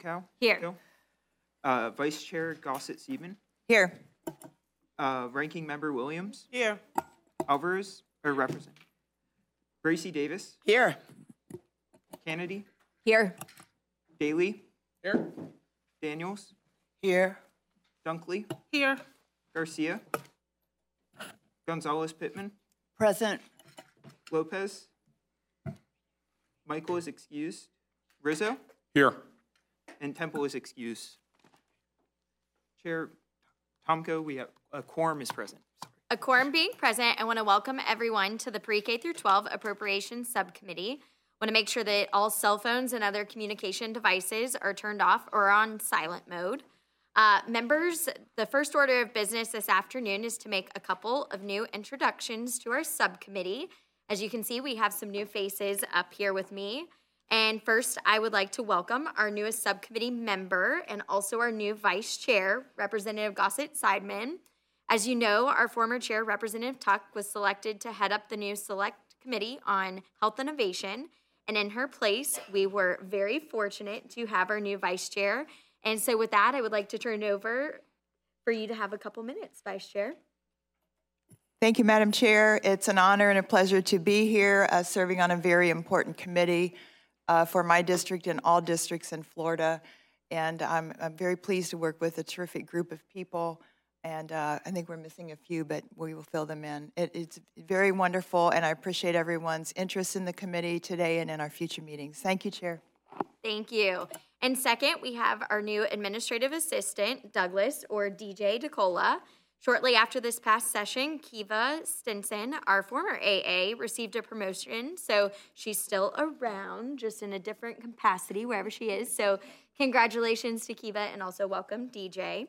Tomkow. Here. Vice Chair Gossett Seidman. Here. Ranking Member Williams. Here. Alvarez, or Representative. Gracie Davis. Here. Kennedy. Here. Daly. Here. Daniels. Here. Dunkley. Here. Garcia. Gonzalez Pittman. Present. Lopez. Michael is excused. Rizzo. Here. And Temple is excused. Chair Tomko, we have a quorum is present. A quorum being present, I want to welcome everyone to the Pre-K through 12 Appropriations Subcommittee. I want to make sure that all cell phones and other communication devices are turned off or on silent mode. Members, the first order of business this afternoon is to make a couple of new introductions to our subcommittee. As you can see, we have some new faces up here with me. And first, I would like to welcome our newest subcommittee member and also our new vice chair, Representative Gossett Seidman. As you know, our former chair, Representative Tuck, was selected to head up the new Select Committee on Health Innovation. And in her place, we were very fortunate to have our new vice chair. And so with that, I would like to turn it over for you to have a couple minutes, Vice Chair. Thank you, Madam Chair. It's an honor and a pleasure to be here serving on a very important committee for my district and all districts in Florida. And I'm very pleased to work with a terrific group of people. And I think we're missing a few, but we will fill them in. It's very wonderful, and I appreciate everyone's interest in the committee today and in our future meetings. Thank you, Chair. Thank you. And second, we have our new administrative assistant, Douglas, or DJ DeCola. Shortly after this past session, Kiva Stinson, our former AA, received a promotion, so she's still around, just in a different capacity, wherever she is. So congratulations to Kiva, and also welcome, DJ.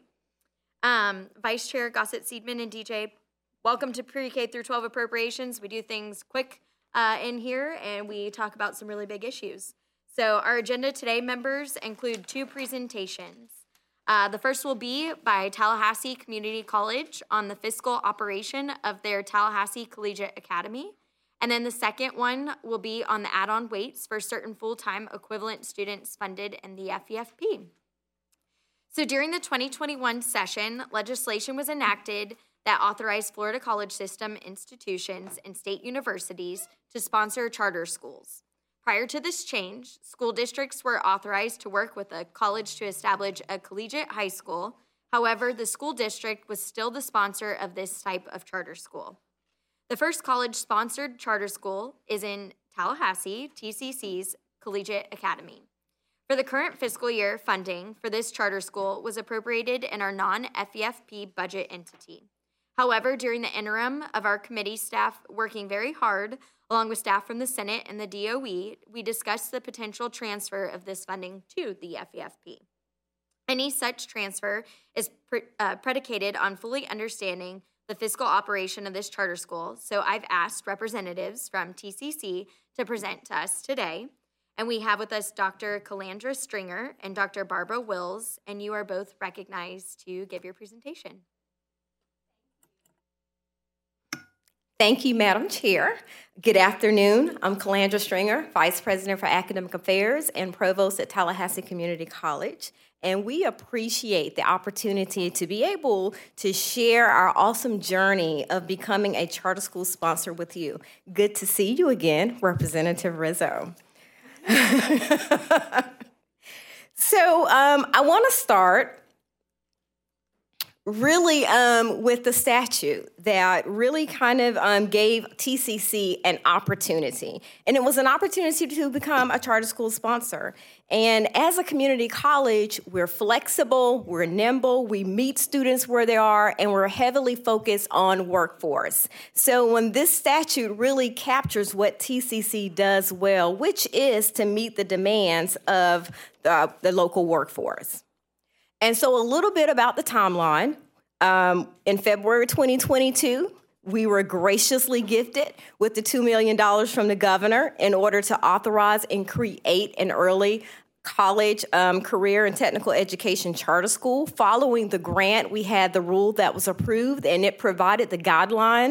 Vice Chair Gossett Seidman and DJ, welcome to Pre-K through 12 Appropriations. We do things quick in here, and we talk about some really big issues. So our agenda today, members, include two presentations. The first will be by Tallahassee Community College on the fiscal operation of their Tallahassee Collegiate Academy. And then the second one will be on the add-on weights for certain full-time equivalent students funded in the FEFP. So during the 2021 session, legislation was enacted that authorized Florida college system institutions and state universities to sponsor charter schools. Prior to this change, school districts were authorized to work with a college to establish a collegiate high school. However, the school district was still the sponsor of this type of charter school. The first college-sponsored charter school is in Tallahassee, TCC's Collegiate Academy. For the current fiscal year, funding for this charter school was appropriated in our non-FEFP budget entity. However, during the interim of our committee staff working very hard, along with staff from the Senate and the DOE, we discussed the potential transfer of this funding to the FEFP. Any such transfer is predicated on fully understanding the fiscal operation of this charter school, so I've asked representatives from TCC to present to us today. And we have with us Dr. Calandra Stringer and Dr. Barbara Wills, and you are both recognized to give your presentation. Thank you, Madam Chair. Good afternoon. I'm Calandra Stringer, Vice President for Academic Affairs and Provost at Tallahassee Community College. And we appreciate the opportunity to be able to share our awesome journey of becoming a charter school sponsor with you. Good to see you again, Representative Rizzo. So I want to start really with the statute that really kind of gave TCC an opportunity. And it was an opportunity to become a charter school sponsor. And as a community college, we're flexible, we're nimble, we meet students where they are, and we're heavily focused on workforce. So when this statute really captures what TCC does well, which is to meet the demands of the local workforce. And so a little bit about the timeline. In February 2022, we were graciously gifted with the $2 million from the governor in order to authorize and create an early college career and technical education charter school. Following the grant, we had the rule that was approved, and it provided the guidelines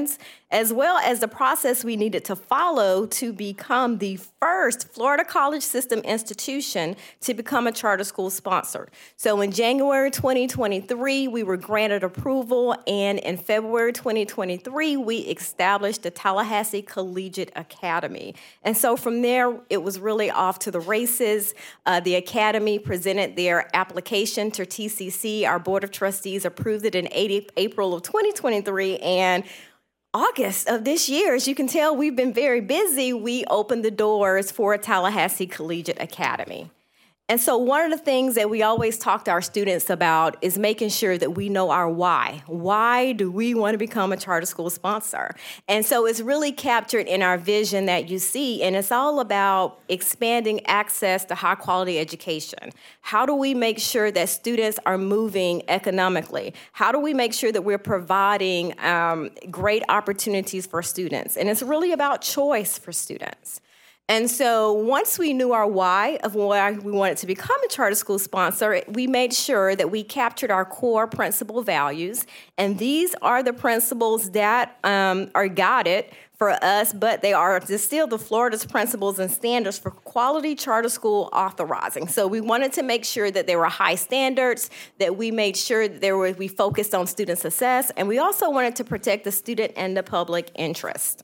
as well as the process we needed to follow to become the first Florida college system institution to become a charter school sponsor. So in January 2023, we were granted approval, and in February 2023, we established the Tallahassee Collegiate Academy. And so from there, it was really off to the races. The Academy presented their application to TCC. Our Board of Trustees approved it in April of 2023, and August of this year, as you can tell, we've been very busy. We opened the doors for Tallahassee Collegiate Academy. And so one of the things that we always talk to our students about is making sure that we know our why. Why do we want to become a charter school sponsor? And so it's really captured in our vision that you see, and it's all about expanding access to high-quality education. How do we make sure that students are moving economically? How do we make sure that we're providing great opportunities for students? And it's really about choice for students. And so once we knew our why of why we wanted to become a charter school sponsor, we made sure that we captured our core principal values. And these are the principles that are guided for us, but they are still the Florida's principles and standards for quality charter school authorizing. So we wanted to make sure that there were high standards, that we made sure that we focused on student success, and we also wanted to protect the student and the public interest.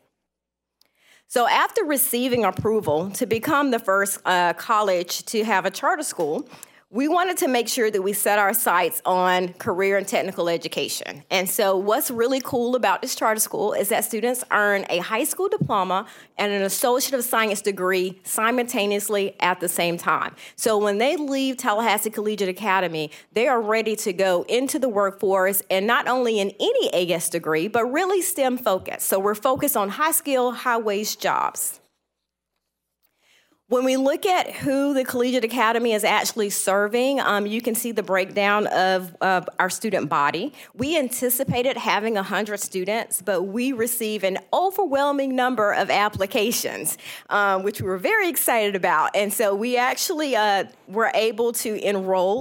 So after receiving approval to become the first college to have a charter school, we wanted to make sure that we set our sights on career and technical education. And so what's really cool about this charter school is that students earn a high school diploma and an Associate of Science degree simultaneously at the same time. So when they leave Tallahassee Collegiate Academy, they are ready to go into the workforce, and not only in any AS degree, but really STEM focused. So we're focused on high skill, high wage jobs. When we look at who the Collegiate Academy is actually serving, you can see the breakdown of our student body. We anticipated having 100 students, but we received an overwhelming number of applications, which we were very excited about. And so we actually were able to enroll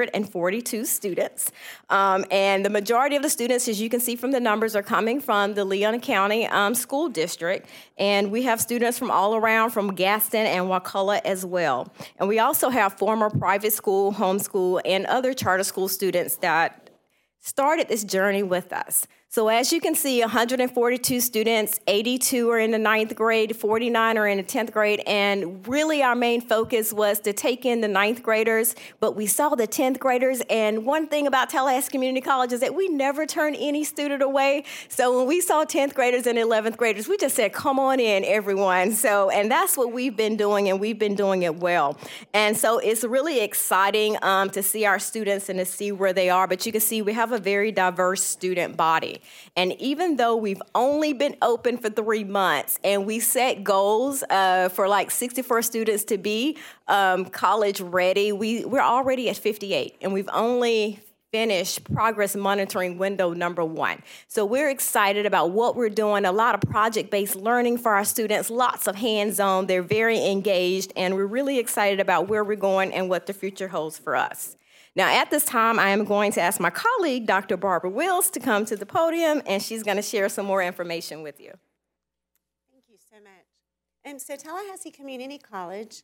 142 students. And the majority of the students, as you can see from the numbers, are coming from the Leon County School District. And we have students from all around, from Gaston and Wakulla as well. And we also have former private school, homeschool, and other charter school students that started this journey with us. So as you can see, 142 students, 82 are in the 9th grade, 49 are in the 10th grade, and really our main focus was to take in the 9th graders, but we saw the 10th graders, and one thing about Tallahassee Community College is that we never turn any student away. So when we saw 10th graders and 11th graders, we just said, come on in, everyone. So, and that's what we've been doing, and we've been doing it well. And so it's really exciting to see our students and to see where they are, but you can see we have a very diverse student body. And even though we've only been open for 3 months and we set goals for like 64 students to be college ready, we're already at 58, and we've only finished progress monitoring window number 1. So we're excited about what we're doing, a lot of project-based learning for our students, lots of hands-on, they're very engaged, and we're really excited about where we're going and what the future holds for us. Now, at this time, I am going to ask my colleague, Dr. Barbara Wills, to come to the podium, and she's going to share some more information with you. Thank you so much. And so Tallahassee Community College,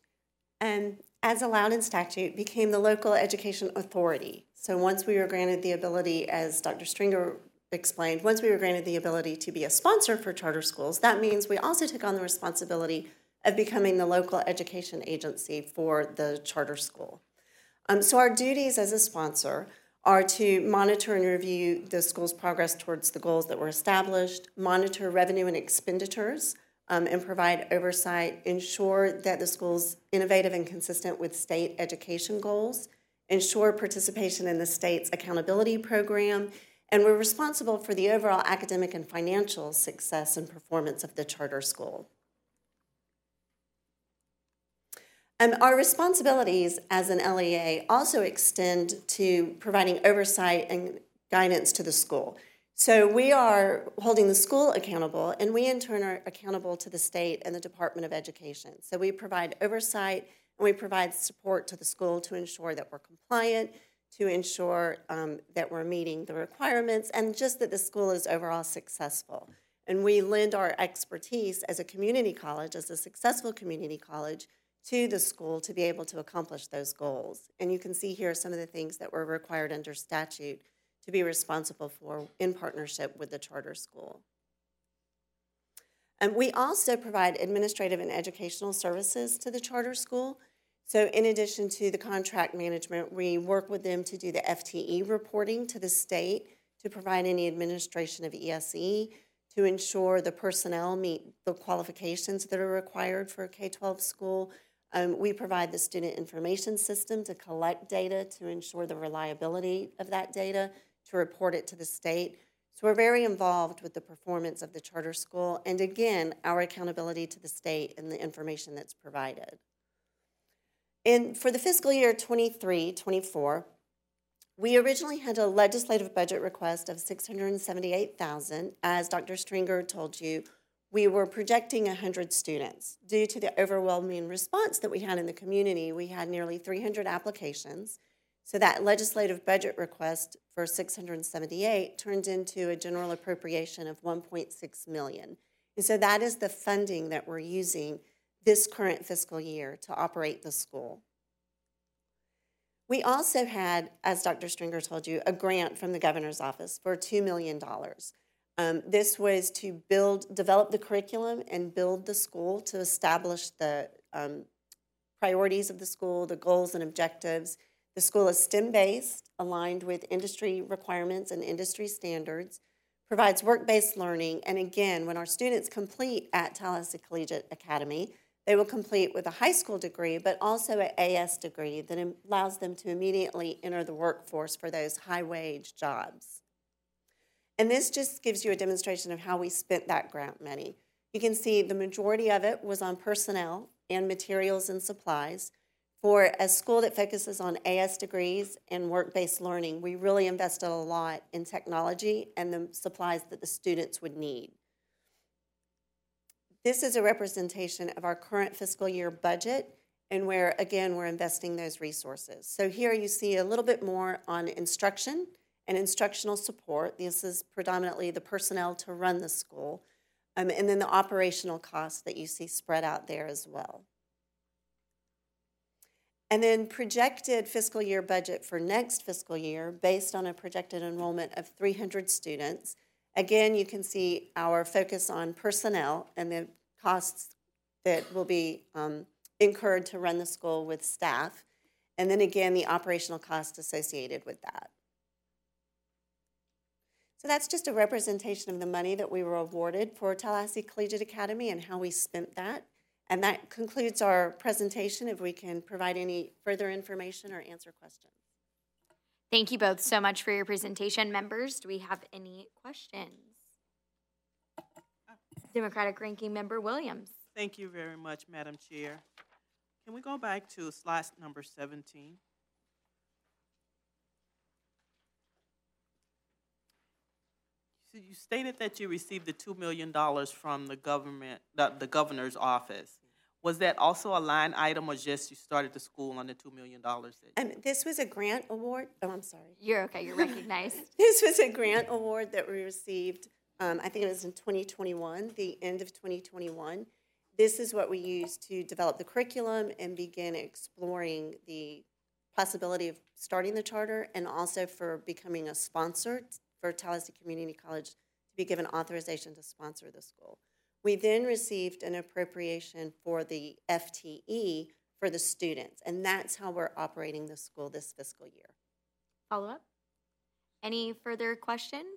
as allowed in statute, became the local education authority. So once we were granted the ability, as Dr. Stringer explained, once we were granted the ability to be a sponsor for charter schools, that means we also took on the responsibility of becoming the local education agency for the charter school. So our duties as a sponsor are to monitor and review the school's progress towards the goals that were established, monitor revenue and expenditures, and provide oversight, ensure that the school's innovative and consistent with state education goals, ensure participation in the state's accountability program, and we're responsible for the overall academic and financial success and performance of the charter school. Our responsibilities as an LEA also extend to providing oversight and guidance to the school. So we are holding the school accountable, and we in turn are accountable to the state and the Department of Education. So we provide oversight and we provide support to the school to ensure that we're compliant, to ensure that we're meeting the requirements, and just that the school is overall successful. And we lend our expertise as a community college, as a successful community college, to the school to be able to accomplish those goals. And you can see here some of the things that were required under statute to be responsible for in partnership with the charter school. And we also provide administrative and educational services to the charter school. So in addition to the contract management, we work with them to do the FTE reporting to the state, to provide any administration of ESE, to ensure the personnel meet the qualifications that are required for a K-12 school. We provide the student information system to collect data to ensure the reliability of that data, to report it to the state. So we're very involved with the performance of the charter school, and again, our accountability to the state and the information that's provided. And for the fiscal year 23-24, we originally had a legislative budget request of $678,000. As Dr. Stringer told you, we were projecting 100 students. Due to the overwhelming response that we had in the community, we had nearly 300 applications. So that legislative budget request for $678 turned into a general appropriation of $1.6 million. And so that is the funding that we're using this current fiscal year to operate the school. We also had, as Dr. Stringer told you, a grant from the governor's office for $2 million. This was to develop the curriculum and build the school to establish the priorities of the school, the goals and objectives. The school is STEM-based, aligned with industry requirements and industry standards, provides work-based learning, and again, when our students complete at Tallahassee Collegiate Academy, they will complete with a high school degree, but also an AS degree that allows them to immediately enter the workforce for those high-wage jobs. And this just gives you a demonstration of how we spent that grant money. You can see the majority of it was on personnel and materials and supplies. For a school that focuses on AS degrees and work-based learning, we really invested a lot in technology and the supplies that the students would need. This is a representation of our current fiscal year budget and where, again, we're investing those resources. So here you see a little bit more on instruction and instructional support. This is predominantly the personnel to run the school, and then the operational costs that you see spread out there as well. And then projected fiscal year budget for next fiscal year based on a projected enrollment of 300 students. Again, you can see our focus on personnel and the costs that will be incurred to run the school with staff. And then again, the operational costs associated with that. So that's just a representation of the money that we were awarded for Tallahassee Collegiate Academy and how we spent that. And that concludes our presentation. If we can provide any further information or answer questions. Thank you both so much for your presentation. Members, do we have any questions? Democratic Ranking Member Williams. Thank you very much, Madam Chair. Can we go back to slide number 17? So you stated that you received the $2 million from the government, the governor's office. Was that also a line item, or just you started the school on the $2 million? This was a grant award. Oh, I'm sorry. You're okay. You're recognized. This was a grant award that we received, I think it was in 2021, the end of 2021. This is what we used to develop the curriculum and begin exploring the possibility of starting the charter and also for becoming a sponsor for Tallahassee Community College to be given authorization to sponsor the school. We then received an appropriation for the FTE for the students, and that's how we're operating the school this fiscal year. Follow up? Any further questions?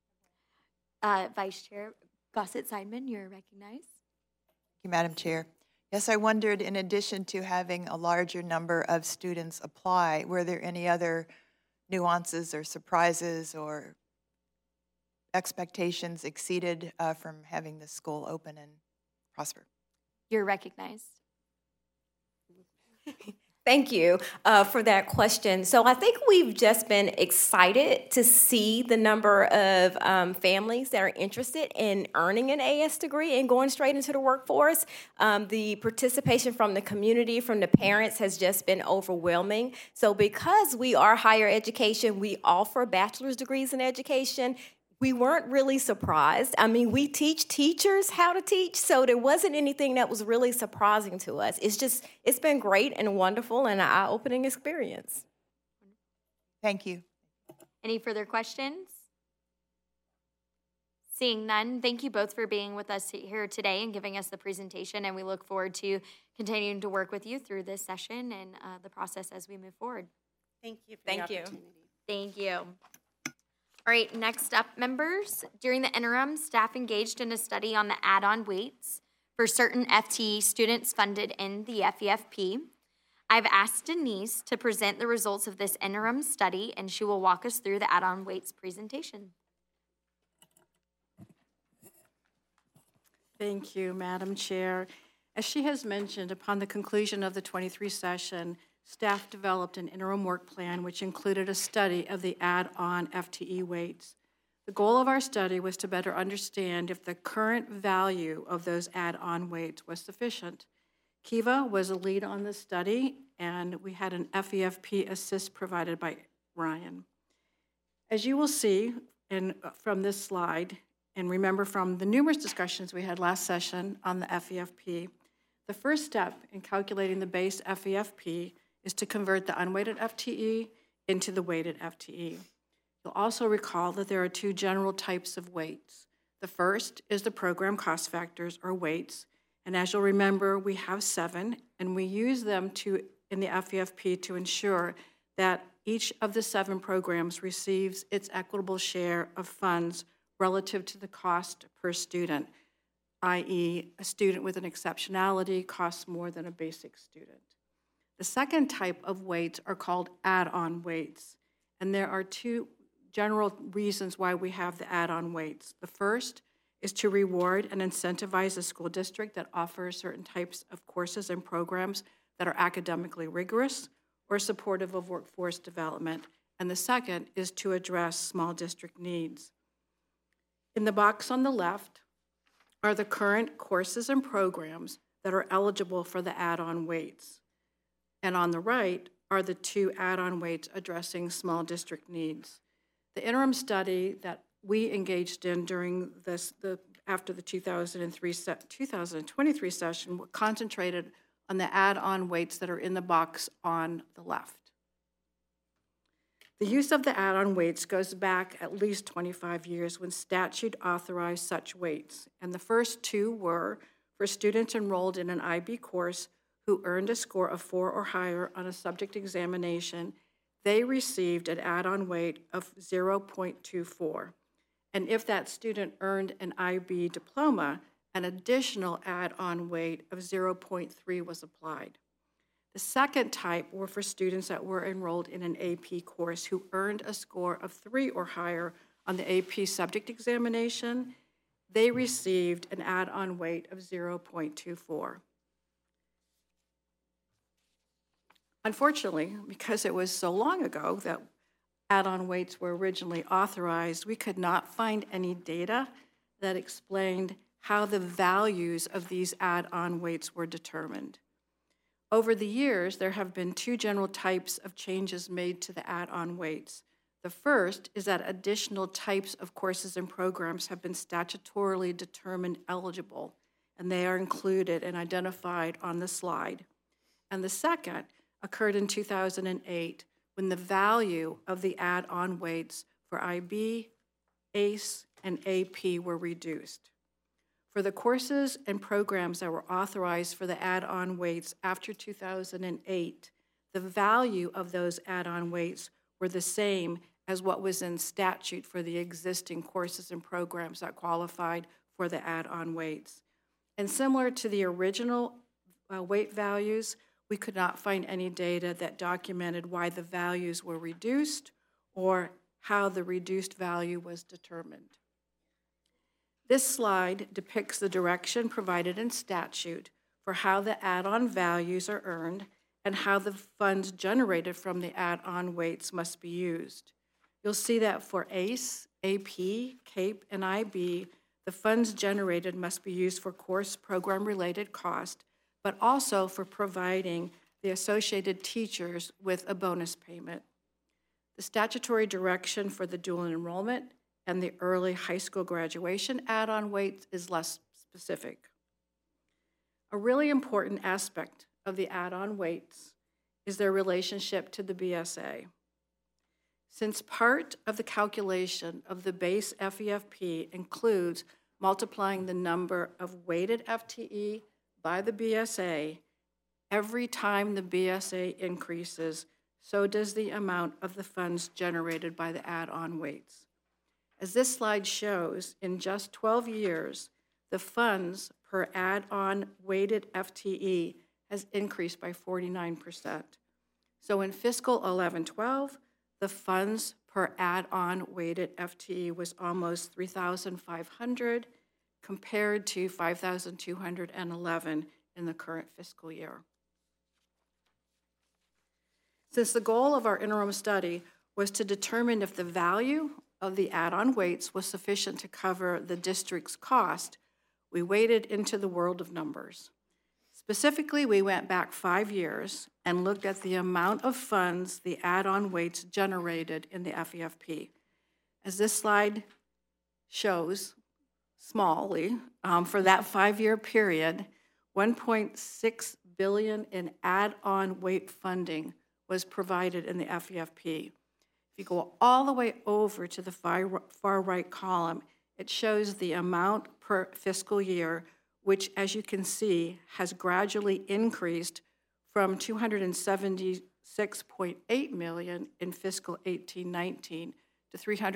Vice Chair Gossett-Seidman, you're recognized. Thank you, Madam Chair. Yes, I wondered, in addition to having a larger number of students apply, were there any other nuances or surprises or expectations exceeded from having the school open and prosper? You're recognized. Thank you for that question. So I think we've just been excited to see the number of families that are interested in earning an AS degree and going straight into the workforce. The participation from the community, from the parents, has just been overwhelming. So because we are higher education, we offer bachelor's degrees in education. we weren't really surprised. I mean, we teach teachers how to teach, so there wasn't anything that was really surprising to us. It's been great and wonderful and an eye-opening experience. Thank you. Any further questions? Seeing none, thank you both for being with us here today and giving us the presentation, and we look forward to continuing to work with you through this session and the process as we move forward. Thank you for Thank the you. opportunity. Thank you. All right, next up, members. During the interim, staff engaged in a study on the add-on weights for certain FTE students funded in the FEFP. I've asked Denise to present the results of this interim study, and she will walk us through the add-on weights presentation. Thank you, Madam Chair. As she has mentioned, upon the conclusion of the 23 session, staff developed an interim work plan which included a study of the add-on FTE weights. The goal of our study was to better understand if the current value of those add-on weights was sufficient. Kiva was a lead on the study, and we had an FEFP assist provided by Ryan. As you will see from this slide, and remember from the numerous discussions we had last session on the FEFP, the first step in calculating the base FEFP is to convert the unweighted FTE into the weighted FTE. You'll also recall that there are two general types of weights. The first is the program cost factors, or weights, and as you'll remember, we have 7, and we use them in the FEFP to ensure that each of the 7 programs receives its equitable share of funds relative to the cost per student, i.e., a student with an exceptionality costs more than a basic student. The second type of weights are called add-on weights, and there are 2 general reasons why we have the add-on weights. The first is to reward and incentivize a school district that offers certain types of courses and programs that are academically rigorous or supportive of workforce development, and the second is to address small district needs. In the box on the left are the current courses and programs that are eligible for the add-on weights. And on the right are the 2 add-on weights addressing small district needs. The interim study that we engaged in during after the 2023 session concentrated on the add-on weights that are in the box on the left. The use of the add-on weights goes back at least 25 years when statute authorized such weights, and the first 2 were for students enrolled in an IB course who earned a score of 4 or higher on a subject examination. They received an add-on weight of 0.24, and if that student earned an IB diploma, an additional add-on weight of 0.3 was applied. The second type were for students that were enrolled in an AP course who earned a score of 3 or higher on the AP subject examination. They received an add-on weight of 0.24. Unfortunately, because it was so long ago that add-on weights were originally authorized, we could not find any data that explained how the values of these add-on weights were determined. Over the years, there have been 2 general types of changes made to the add-on weights. The first is that additional types of courses and programs have been statutorily determined eligible, and they are included and identified on the slide. And the second occurred in 2008 when the value of the add-on weights for IB, ACE, and AP were reduced. For the courses and programs that were authorized for the add-on weights after 2008, the value of those add-on weights were the same as what was in statute for the existing courses and programs that qualified for the add-on weights. And similar to the original weight values, we could not find any data that documented why the values were reduced or how the reduced value was determined. This slide depicts the direction provided in statute for how the add-on values are earned and how the funds generated from the add-on weights must be used. You'll see that for ACE, AP, CAPE, and IB, the funds generated must be used for course program-related cost, but also for providing the associated teachers with a bonus payment. The statutory direction for the dual enrollment and the early high school graduation add-on weights is less specific. A really important aspect of the add-on weights is their relationship to the BSA. Since part of the calculation of the base FEFP includes multiplying the number of weighted FTE by the BSA, every time the BSA increases, so does the amount of the funds generated by the add-on weights. As this slide shows, in just 12 years, the funds per add-on weighted FTE has increased by 49%. So in fiscal 11-12, the funds per add-on weighted FTE was almost 3,500 compared to 5,211 in the current fiscal year. Since the goal of our interim study was to determine if the value of the add-on weights was sufficient to cover the district's cost, we waded into the world of numbers. Specifically, we went back 5 years and looked at the amount of funds the add-on weights generated in the FEFP. As this slide shows, smallly, for that 5-year period, $1.6 billion in add-on weight funding was provided in the FEFP. If you go all the way over to the far right column, it shows the amount per fiscal year, which, as you can see, has gradually increased from $276.8 million in fiscal 18-19 to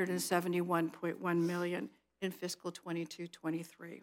$371.1 million in fiscal 22-23.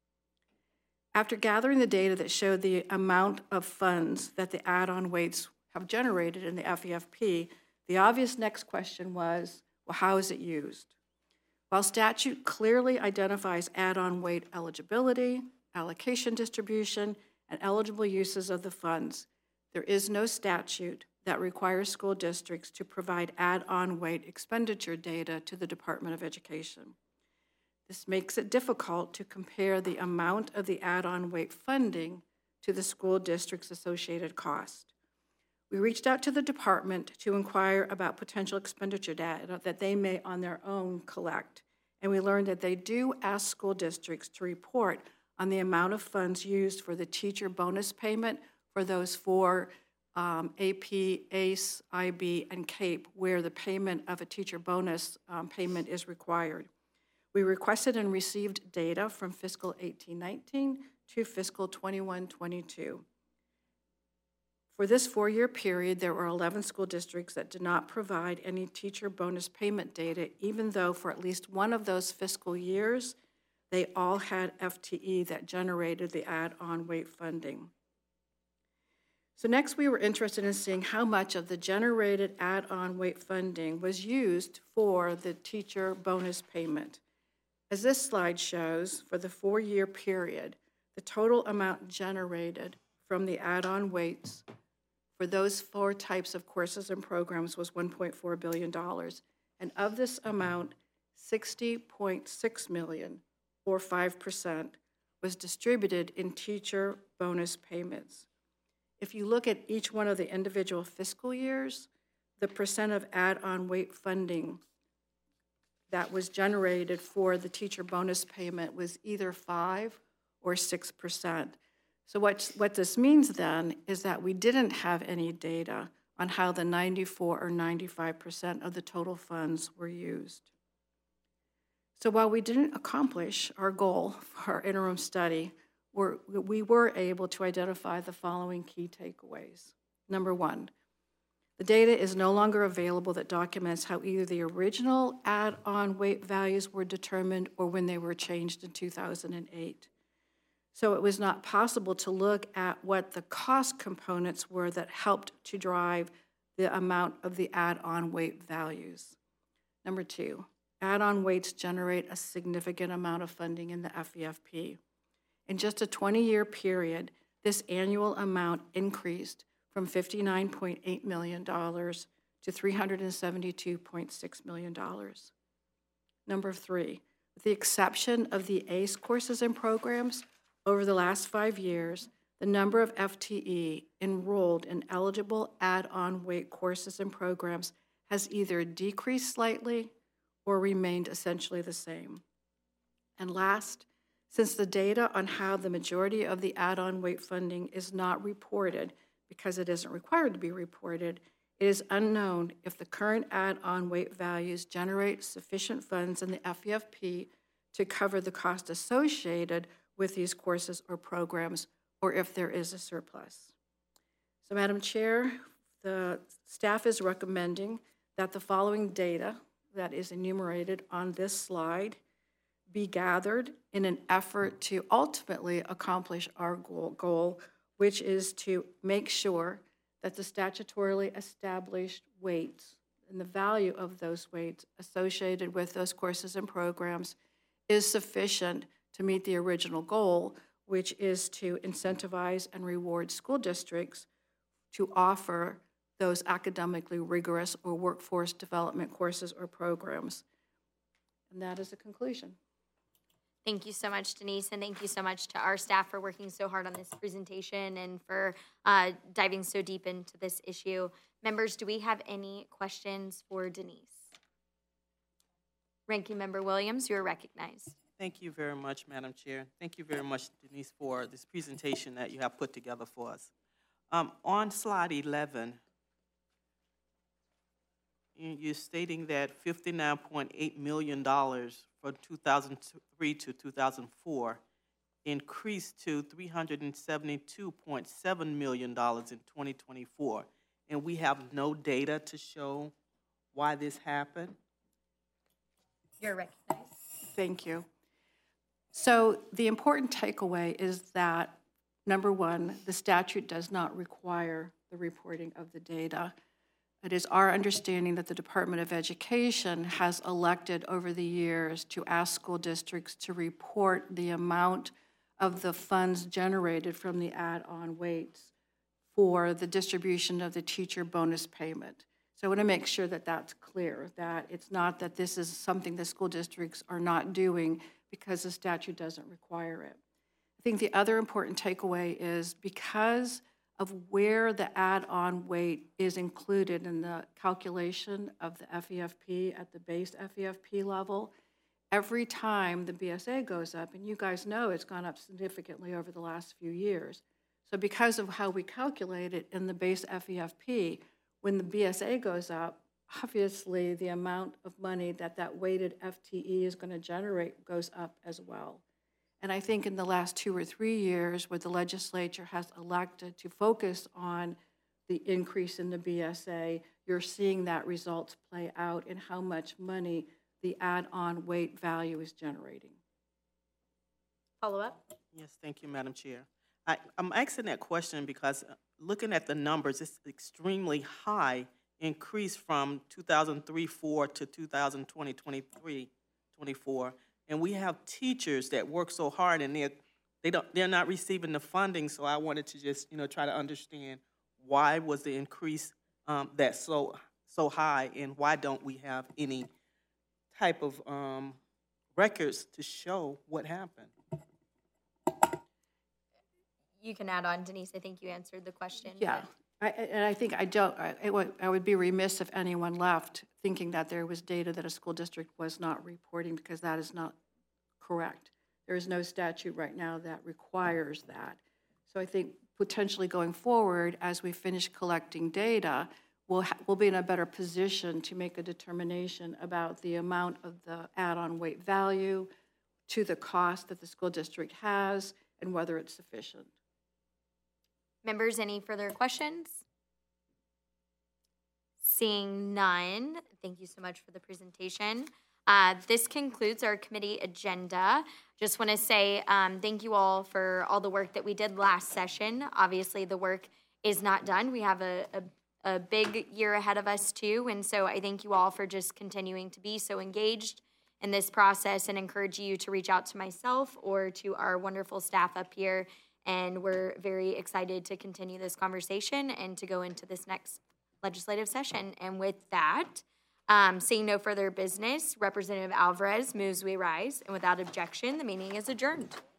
After gathering the data that showed the amount of funds that the add-on weights have generated in the FEFP, the obvious next question was, well, how is it used? While statute clearly identifies add-on weight eligibility, allocation distribution, and eligible uses of the funds, there is no statute that requires school districts to provide add-on weight expenditure data to the Department of Education. This makes it difficult to compare the amount of the add-on weight funding to the school district's associated cost. We reached out to the department to inquire about potential expenditure data that they may on their own collect, and we learned that they do ask school districts to report on the amount of funds used for the teacher bonus payment for those 4 AP, ACE, IB, and CAPE, where the payment of a teacher bonus payment is required. We requested and received data from fiscal 18-19 to fiscal 21-22. For this 4-year period, there were 11 school districts that did not provide any teacher bonus payment data, even though for at least one of those fiscal years, they all had FTE that generated the add-on weight funding. So next, we were interested in seeing how much of the generated add-on weight funding was used for the teacher bonus payment. As this slide shows, for the 4-year period, the total amount generated from the add-on weights for those 4 types of courses and programs was $1.4 billion. And of this amount, $60.6 million, or 5%, was distributed in teacher bonus payments. If you look at each one of the individual fiscal years, the percent of add-on weight funding that was generated for the teacher bonus payment was either 5 or 6%. So what this means then is that we didn't have any data on how the 94 or 95% of the total funds were used. So while we didn't accomplish our goal for our interim study, we were able to identify the following key takeaways. Number 1, the data is no longer available that documents how either the original add-on weight values were determined or when they were changed in 2008. So it was not possible to look at what the cost components were that helped to drive the amount of the add-on weight values. Number 2, add-on weights generate a significant amount of funding in the FEFP. In just a 20-year period, this annual amount increased from $59.8 million to $372.6 million. Number 3, with the exception of the ACE courses and programs, over the last 5 years, the number of FTE enrolled in eligible add-on weight courses and programs has either decreased slightly or remained essentially the same. And last, since the data on how the majority of the add-on weight funding is not reported because it isn't required to be reported, it is unknown if the current add-on weight values generate sufficient funds in the FEFP to cover the cost associated with these courses or programs, or if there is a surplus. So, Madam Chair, the staff is recommending that the following data that is enumerated on this slide be gathered in an effort to ultimately accomplish our goal, which is to make sure that the statutorily established weights and the value of those weights associated with those courses and programs is sufficient to meet the original goal, which is to incentivize and reward school districts to offer those academically rigorous or workforce development courses or programs. And that is a conclusion. Thank you so much, Denise, and thank you so much to our staff for working so hard on this presentation and for diving so deep into this issue. Members, do we have any questions for Denise? Ranking Member Williams, you are recognized. Thank you very much, Madam Chair. Thank you very much, Denise, for this presentation that you have put together for us. On slide 11, you're stating that $59.8 million from 2003 to 2004 increased to $372.7 million in 2024. And we have no data to show why this happened. You're recognized. Thank you. So the important takeaway is that, number one, the statute does not require the reporting of the data. It is our understanding that the Department of Education has elected over the years to ask school districts to report the amount of the funds generated from the add-on weights for the distribution of the teacher bonus payment. So I want to make sure that that's clear, that it's not that this is something the school districts are not doing because the statute doesn't require it. I think the other important takeaway is because of where the add-on weight is included in the calculation of the FEFP at the base FEFP level, every time the BSA goes up, and you guys know it's gone up significantly over the last few years. So because of how we calculate it in the base FEFP, when the BSA goes up, obviously the amount of money that that weighted FTE is going to generate goes up as well. And I think in the last 2 or 3 years, where the legislature has elected to focus on the increase in the BSA, you're seeing that results play out in how much money the add-on weight value is generating. Follow up? Yes, thank you, Madam Chair. I'm asking that question because looking at the numbers, it's extremely high increase from 2003-04 to 2020-23-24. And we have teachers that work so hard and they're not receiving the funding. So I wanted to just try to understand why was the increase that so high, and why don't we have any type of records to show what happened? You can add on, Denise. I think you answered the question. Yeah, I think I would be remiss if anyone left thinking that there was data that a school district was not reporting, because that is not correct. There is no statute right now that requires that. So I think potentially going forward, as we finish collecting data, we'll be in a better position to make a determination about the amount of the add-on weight value to the cost that the school district has and whether it's sufficient. Members, any further questions? Seeing none, thank you so much for the presentation. This concludes our committee agenda. Just want to say thank you all for all the work that we did last session. Obviously, the work is not done. We have a big year ahead of us too, and so I thank you all for just continuing to be so engaged in this process, and encourage you to reach out to myself or to our wonderful staff up here. And we're very excited to continue this conversation and to go into this next legislative session. And with that, seeing no further business, Representative Alvarez moves we rise. And without objection, the meeting is adjourned.